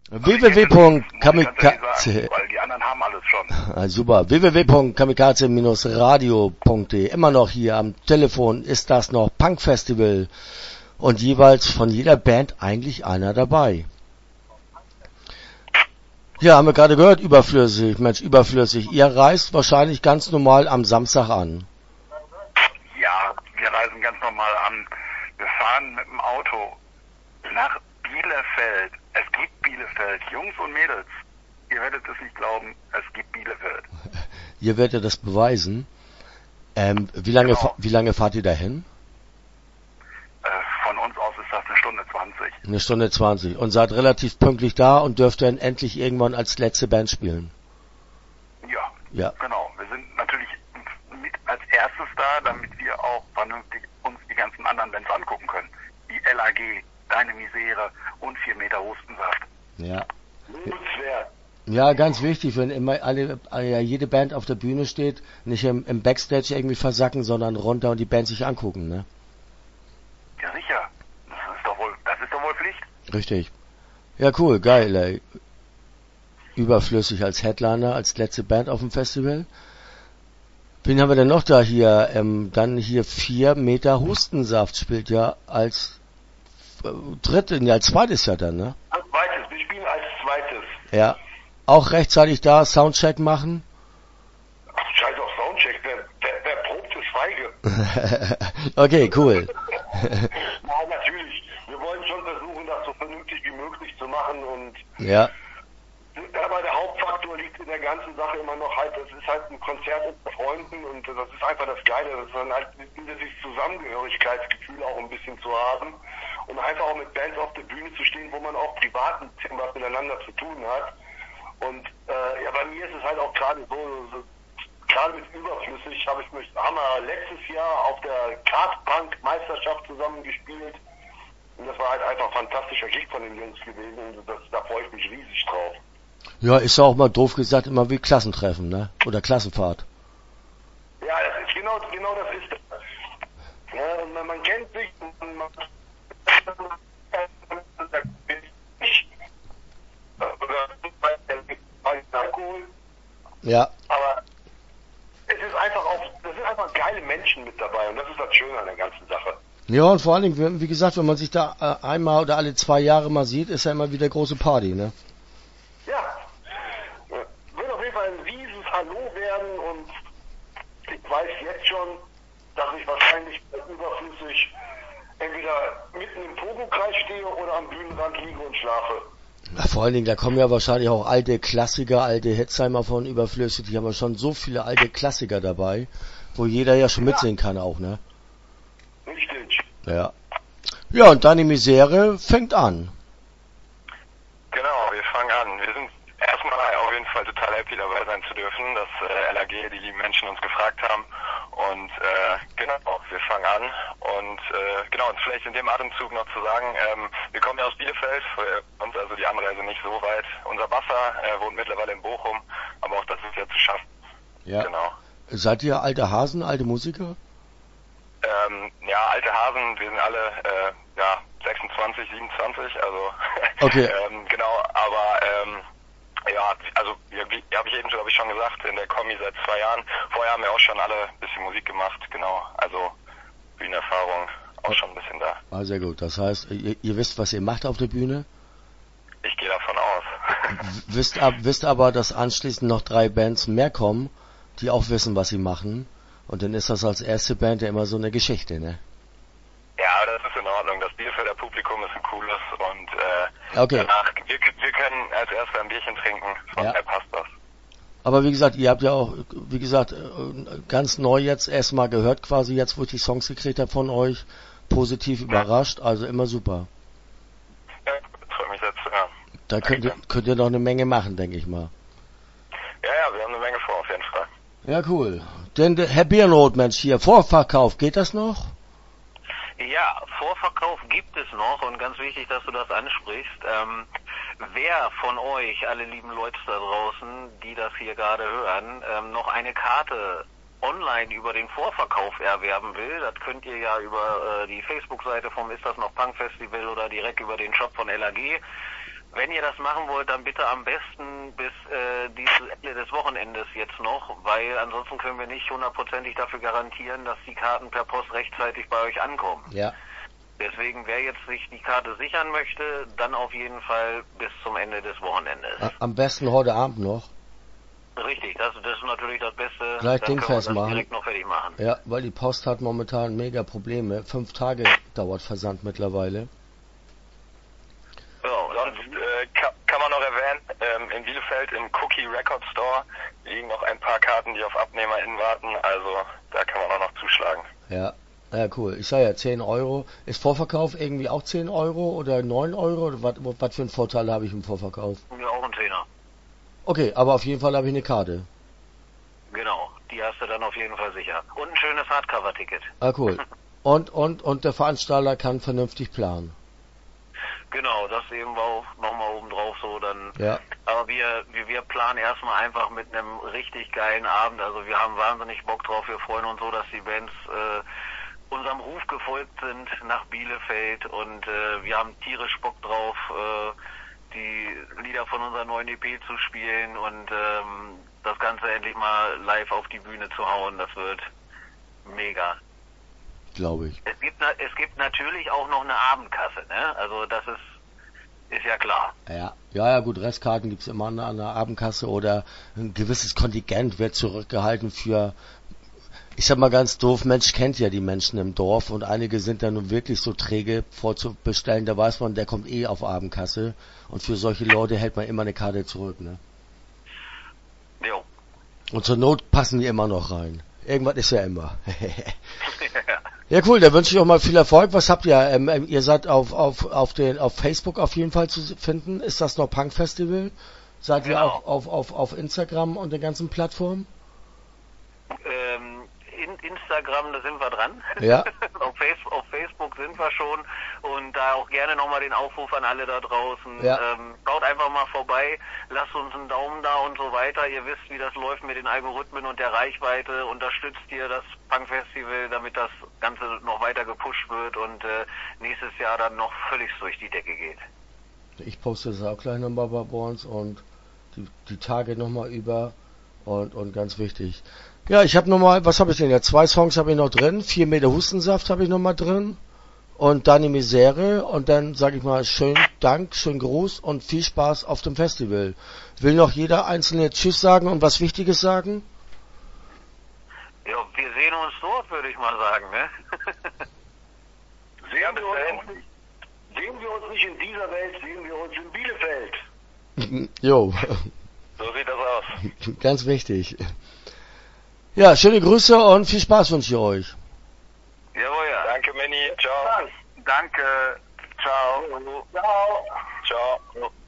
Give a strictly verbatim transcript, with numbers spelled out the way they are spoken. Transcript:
www.kamikaze weil die anderen haben alles schon. Ah, super. www.kamikaze-radio punkt de. Immer noch hier am Telefon ist das noch Punk Festival und jeweils von jeder Band eigentlich einer dabei. Ja, haben wir gerade gehört, überflüssig. Mensch, überflüssig. Ihr reist wahrscheinlich ganz normal am Samstag an. Ja, wir reisen ganz normal an. Wir fahren mit dem Auto nach Bielefeld. Es gibt Bielefeld. Jungs und Mädels, ihr werdet es nicht glauben, es gibt Bielefeld. Ihr werdet das beweisen. Ähm, wie lange, genau. Wie lange fahrt ihr dahin? Äh, von uns aus ist das eine Stunde zwanzig. Eine Stunde zwanzig. Und seid relativ pünktlich da und dürft dann endlich irgendwann als letzte Band spielen. Ja, ja. Genau. Wir sind natürlich mit als erstes da, damit wir auch vernünftig uns die ganzen anderen Bands angucken können. Die L A G, Deine Misere und vier Meter Hustensaft. Ja. Schwer. Ja, ganz wichtig, wenn immer alle, jede Band auf der Bühne steht, nicht im, im Backstage irgendwie versacken, sondern runter und die Band sich angucken, ne? Ja, sicher. Das ist doch wohl, das ist doch wohl Pflicht. Richtig. Ja, cool, geil, ey. Überflüssig als Headliner, als letzte Band auf dem Festival. Wen haben wir denn noch da hier? Ähm, dann hier vier Meter Hustensaft spielt ja als äh, dritte, ja, als zweites ja dann, ne? Als zweites, wir spielen als zweites. Ja. Auch rechtzeitig da, Soundcheck machen? Ach, scheiß auf Soundcheck, wer, wer, wer probt, ist feige. Okay, cool. Nein, natürlich. Wir wollen schon versuchen, das so vernünftig wie möglich zu machen und ja. Aber der Hauptfaktor liegt in der ganzen Sache immer noch halt, es ist halt ein Konzert mit Freunden und das ist einfach das Geile, das ist dann halt dieses Zusammengehörigkeitsgefühl auch ein bisschen zu haben und einfach auch mit Bands auf der Bühne zu stehen, wo man auch privat ein bisschen was miteinander zu tun hat. Und äh, ja, bei mir ist es halt auch gerade so, so gerade mit Überflüssig habe ich mich, haben wir letztes Jahr auf der Kartpunk-Meisterschaft zusammen gespielt und das war halt einfach ein fantastischer Gig von den Jungs gewesen und das, da freue ich mich riesig drauf. Ja, ist ja auch mal doof gesagt, immer wie Klassentreffen, ne? Oder Klassenfahrt. Ja, das ist genau, genau das ist das. Ja, und man, man kennt sich und man Alkohol. Ja. Aber es ist einfach auch, das sind einfach geile Menschen mit dabei und das ist das Schöne an der ganzen Sache. Ja, und vor allen Dingen, wie gesagt, wenn man sich da äh, einmal oder alle zwei Jahre mal sieht, ist ja immer wieder große Party, ne? Ja. Wird auf jeden Fall ein riesiges Hallo werden und ich weiß jetzt schon, dass ich wahrscheinlich überflüssig entweder mitten im Pogo-Kreis stehe oder am Bühnenrand liege und schlafe. Ja, vor allen Dingen, da kommen ja wahrscheinlich auch alte Klassiker, alte Hetzheimer von überflüssig, die haben ja schon so viele alte Klassiker dabei, wo jeder ja schon ja. mitsingen kann auch, ne? Richtig. Ja. Ja, und Deine Misere fängt an. Genau, wir fangen an. Wir sind erstmal auf jeden Fall total happy dabei sein zu dürfen, dass äh, L A G, die lieben Menschen uns gefragt haben. Und äh, genau, wir fangen an. Und äh, genau, und vielleicht in dem Atemzug noch zu sagen, ähm, wir kommen ja aus Bielefeld, für uns also die Anreise nicht so weit. Unser Basser äh, wohnt mittlerweile in Bochum, aber auch das ist ja zu schaffen. Ja. Genau. Seid ihr alte Hasen, alte Musiker? Ähm, ja, alte Hasen, wir sind alle äh, ja, sechsundzwanzig, siebenundzwanzig, also okay. ähm, genau, aber ähm, ja, also wie, wie habe ich eben glaube ich schon gesagt, in der Kommi seit zwei Jahren. Vorher haben wir auch schon alle ein bisschen Musik gemacht, genau, also Bühnenerfahrung auch schon ein bisschen da. Ah, sehr gut, das heißt, ihr, ihr wisst, was ihr macht auf der Bühne? Ich gehe davon aus. wisst, ab, wisst aber, dass anschließend noch drei Bands mehr kommen, die auch wissen, was sie machen. Und dann ist das als erste Band ja immer so eine Geschichte, ne? Ja, das ist in Ordnung. Das Bielefelder Publikum ist ein cooles und äh, okay. danach, wir, wir können als Erster ein Bierchen trinken, von ja. daher passt das. Aber wie gesagt, ihr habt ja auch, wie gesagt, ganz neu jetzt erstmal gehört quasi, jetzt wo ich die Songs gekriegt habe von euch, positiv überrascht, also immer super. Ja, freut mich jetzt zu hören. Da könnt ihr, könnt ihr noch eine Menge machen, denke ich mal. Ja, ja, wir haben eine Menge vor, auf jeden Fall. Ja, cool. Denn der Herr Biernoth, Mensch, hier, Vorverkauf, geht das noch? Ja, Vorverkauf gibt es noch und ganz wichtig, dass du das ansprichst. Ähm, wer von euch, alle lieben Leute da draußen, die das hier gerade hören, ähm, noch eine Karte online über den Vorverkauf erwerben will, das könnt ihr ja über äh, die Facebook-Seite vom Ist das noch Punk Festival oder direkt über den Shop von L A G wenn ihr das machen wollt, dann bitte am besten bis äh, dieses Ende des Wochenendes jetzt noch, weil ansonsten können wir nicht hundertprozentig dafür garantieren, dass die Karten per Post rechtzeitig bei euch ankommen. Ja. Deswegen, wer jetzt sich die Karte sichern möchte, dann auf jeden Fall bis zum Ende des Wochenendes. A- Am besten heute Abend noch. Richtig, das, das ist natürlich das Beste. Gleich dann können wir das dingfest machen. direkt noch fertig machen. Ja, weil die Post hat momentan mega Probleme. Fünf Tage dauert Versand mittlerweile. Ja, Sonst äh, kann, kann man noch erwähnen, ähm, in Bielefeld im Cookie Record Store liegen noch ein paar Karten, die auf AbnehmerInnen warten, also da kann man auch noch zuschlagen. Ja. Ja, cool. Ich sag ja, zehn Euro. Ist Vorverkauf irgendwie auch zehn Euro oder neun Euro? Oder was, was für einen Vorteil habe ich im Vorverkauf? ja, auch ein Zehner. Okay, aber auf jeden Fall habe ich eine Karte. Genau, die hast du dann auf jeden Fall sicher. Und ein schönes Hardcover-Ticket. Ah, cool. Und, und, und der Veranstalter kann vernünftig planen. Genau, das eben auch nochmal oben drauf so dann. Ja. Aber wir, wir, wir planen erstmal einfach mit einem richtig geilen Abend. Also wir haben wahnsinnig Bock drauf. Wir freuen uns so, dass die Bands äh, unserem Ruf gefolgt sind nach Bielefeld und äh, wir haben tierisch Bock drauf, äh, die Lieder von unserer neuen E P zu spielen und ähm, das Ganze endlich mal live auf die Bühne zu hauen. Das wird mega. Glaube ich. Es gibt, na- es gibt natürlich auch noch eine Abendkasse, ne? Also das ist, ist ja klar. Ja, ja, ja, gut, Restkarten gibt's immer an der, an der Abendkasse oder ein gewisses Kontingent wird zurückgehalten für, ich sag mal ganz doof, Mensch kennt ja die Menschen im Dorf und einige sind dann nun wirklich so träge vorzubestellen, da weiß man, der kommt eh auf Abendkasse und für solche Leute hält man immer eine Karte zurück, ne? Jo. Und zur Not passen die immer noch rein. Irgendwas ist ja immer. Ja, cool, da wünsche ich euch mal viel Erfolg. Was habt ihr? Ähm, ähm, ihr seid auf, auf, auf, den, auf Facebook auf jeden Fall zu finden. Ist das noch Punk Festival? Seid ihr Genau. auch auf, auf, auf Instagram und den ganzen Plattformen? Ähm, in Instagram, da sind wir dran. Ja. auf, Facebook, auf Facebook sind wir schon und da auch gerne nochmal den Aufruf an alle da draußen. Ja. Ähm, schaut einfach mal vorbei, lasst uns einen Daumen da und so weiter. Ihr wisst, wie das läuft mit den Algorithmen und der Reichweite. Unterstützt ihr das Punk Festival, damit das Ganze noch weiter gepusht wird und äh, nächstes Jahr dann noch völlig durch die Decke geht. Ich poste das auch gleich nochmal bei uns und die, die Tage nochmal über und, und ganz wichtig. Ja, ich habe nochmal, was habe ich denn jetzt? Zwei Songs habe ich noch drin, vier Meter Hustensaft habe ich nochmal drin und Dani Misere und dann sage ich mal schönen Dank, schönen Gruß und viel Spaß auf dem Festival. Will noch jeder einzelne Tschüss sagen und was Wichtiges sagen? Ja, wir sehen uns dort, würde ich mal sagen, ne? Sehen wir, uns nicht, sehen wir uns nicht in dieser Welt, sehen wir uns in Bielefeld. Jo, So sieht das aus. ganz wichtig. Ja, schöne Grüße und viel Spaß wünsche ich euch. Jawohl, ja. Danke, Manny. Ciao. Danke. Ciao. Ciao. Ciao.